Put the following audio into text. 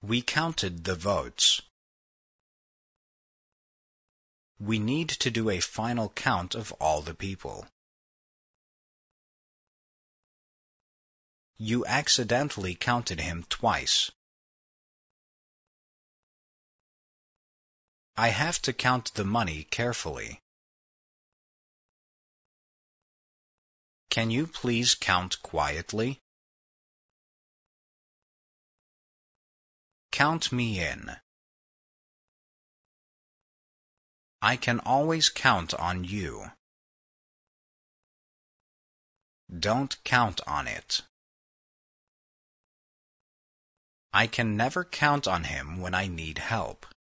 We counted the votes. We need to do a final count of all the people. You accidentally counted him twice. I have to count the money carefully. Can you please count quietly? Count me in. I can always count on you. Don't count on it. I can never count on him when I need help.